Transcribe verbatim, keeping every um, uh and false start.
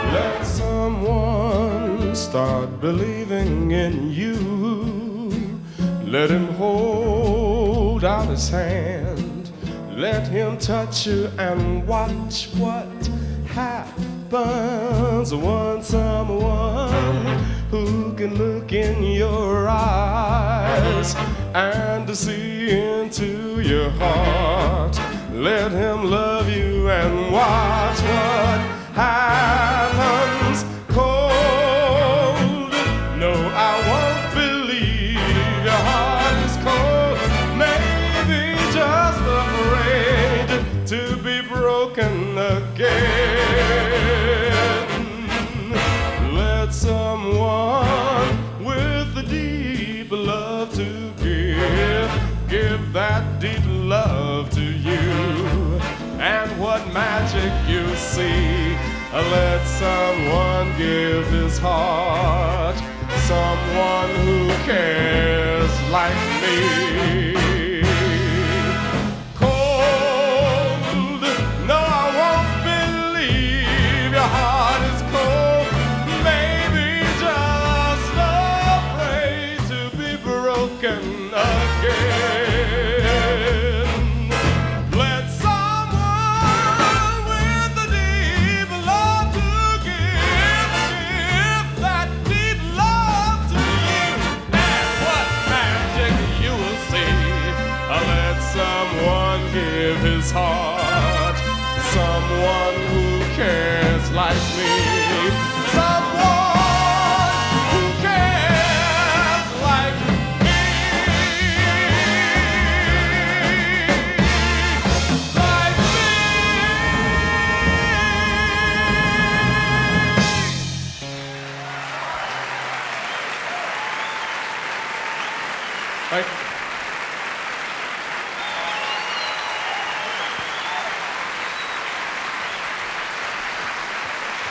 Let someone start believing in you. Let him hold out his hand. Let him touch you and watch what happens when someone who can look in your eyes and see into your heart. Let him love you and watch what happens. Cold, no, I won't believe your heart is cold. Maybe just afraid to be broken again. Let someone with a deep love to give, give that deep love to you. And what magic you see, let someone give his heart, someone who cares like me. Cold, no, I won't believe your heart is cold. Maybe just afraid to be broken again. Let someone with a deep love to give, give that deep love to you. And what magic you will see. Let someone give his heart, someone who cares like me. So